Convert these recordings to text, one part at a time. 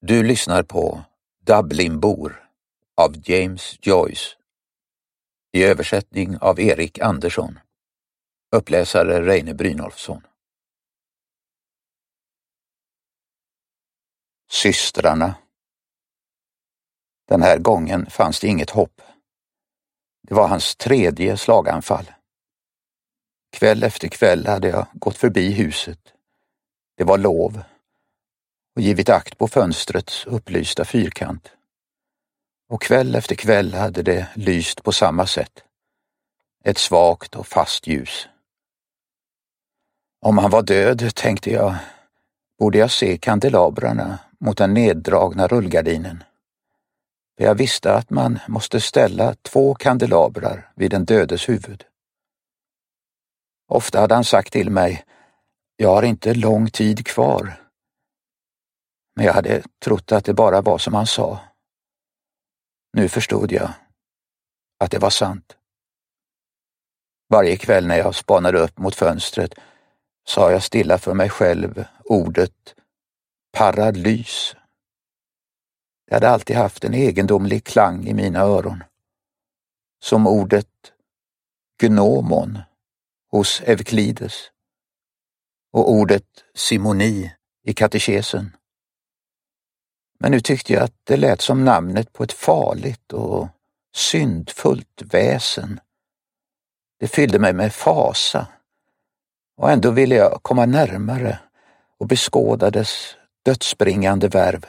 Du lyssnar på Dublinbor av James Joyce i översättning av Erik Andersson. Uppläsare Reine Brynolfsson. Systrarna. Den här gången fanns det inget hopp. Det var hans tredje slaganfall. Kväll efter kväll hade jag gått förbi huset. Det var lov och givit akt på fönstrets upplysta fyrkant. Och kväll efter kväll hade det lyst på samma sätt. Ett svagt och fast ljus. Om han var död, tänkte jag, borde jag se kandelabrarna mot den neddragna rullgardinen. För jag visste att man måste ställa 2 kandelabrar vid den dödes huvud. Ofta hade han sagt till mig, jag har inte lång tid kvar. Men jag hade trott att det bara var som han sa. Nu förstod jag att det var sant. Varje kväll när jag spanade upp mot fönstret sa jag stilla för mig själv ordet paralys. Det hade alltid haft en egendomlig klang i mina öron. Som ordet gnomon hos Euklides och ordet simoni i katekesen. Men nu tyckte jag att det lät som namnet på ett farligt och syndfullt väsen. Det fyllde mig med fasa och ändå ville jag komma närmare och beskåda dess dödsbringande värv.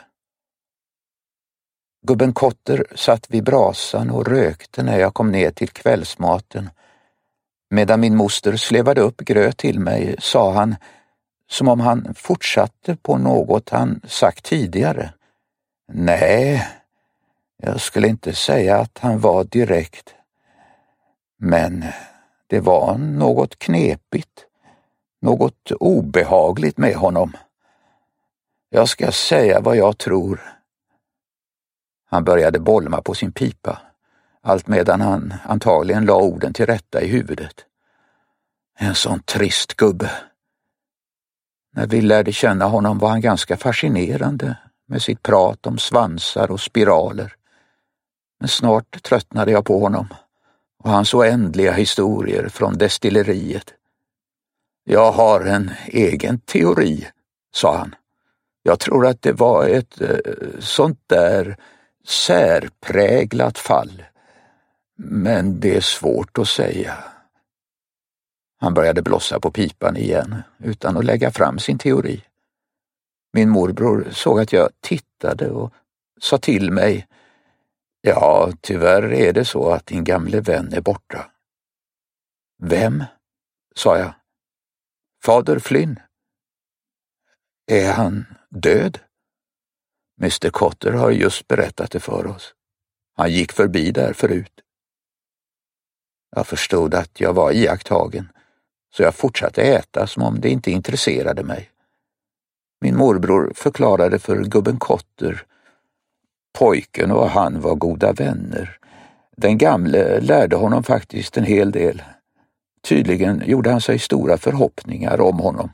Gubben Kotter satt vid brasan och rökte när jag kom ner till kvällsmaten. Medan min moster slevade upp gröt till mig sa han, som om han fortsatte på något han sagt tidigare. Nej, jag skulle inte säga att han var direkt. Men det var något knepigt, något obehagligt med honom. Jag ska säga vad jag tror. Han började bolma på sin pipa, allt medan han antagligen la orden till rätta i huvudet. En sån trist gubbe. När vi lärde känna honom var han ganska fascinerande med sitt prat om svansar och spiraler. Men snart tröttnade jag på honom och hans oändliga historier från destilleriet. Jag har en egen teori, sa han. Jag tror att det var ett sånt där särpräglat fall. Men det är svårt att säga. Han började blossa på pipan igen utan att lägga fram sin teori. Min morbror såg att jag tittade och sa till mig, ja, tyvärr är det så att din gamle vän är borta. Vem? Sa jag. Fader Flynn. Är han död? Mr. Kotter har just berättat det för oss. Han gick förbi där förut. Jag förstod att jag var iakttagen, så jag fortsatte äta som om det inte intresserade mig. Min morbror förklarade för gubben Kotter. Pojken och han var goda vänner. Den gamle lärde honom faktiskt en hel del. Tydligen gjorde han sig stora förhoppningar om honom.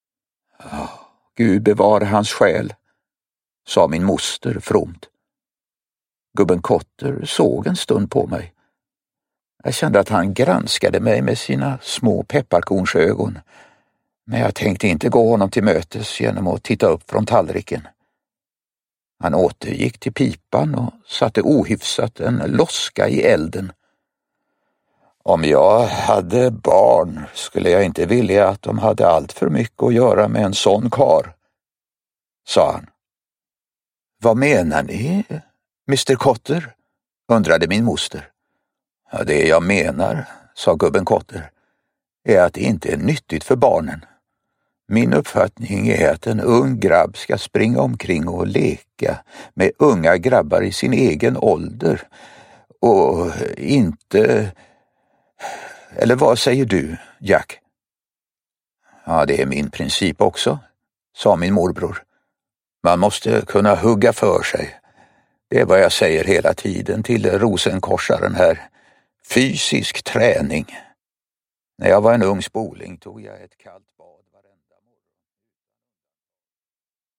Gud bevare hans själ, sa min moster fromt. Gubben Kotter såg en stund på mig. Jag kände att han granskade mig med sina små pepparkornsögon, men jag tänkte inte gå honom till mötes genom att titta upp från tallriken. Han återgick till pipan och satte ohyfsat en loska i elden. Om jag hade barn skulle jag inte vilja att de hade allt för mycket att göra med en sån kar, sa han. Vad menar ni, Mr. Kotter? Undrade min moster. Ja, det jag menar, sa gubben Kotter, är att det inte är nyttigt för barnen. Min uppfattning är att en ung grabb ska springa omkring och leka med unga grabbar i sin egen ålder och inte... Eller vad säger du, Jack? Ja, det är min princip också, sa min morbror. Man måste kunna hugga för sig. Det är vad jag säger hela tiden till rosenkorsaren här. Fysisk träning. När jag var en ung spoling tog jag ett kallt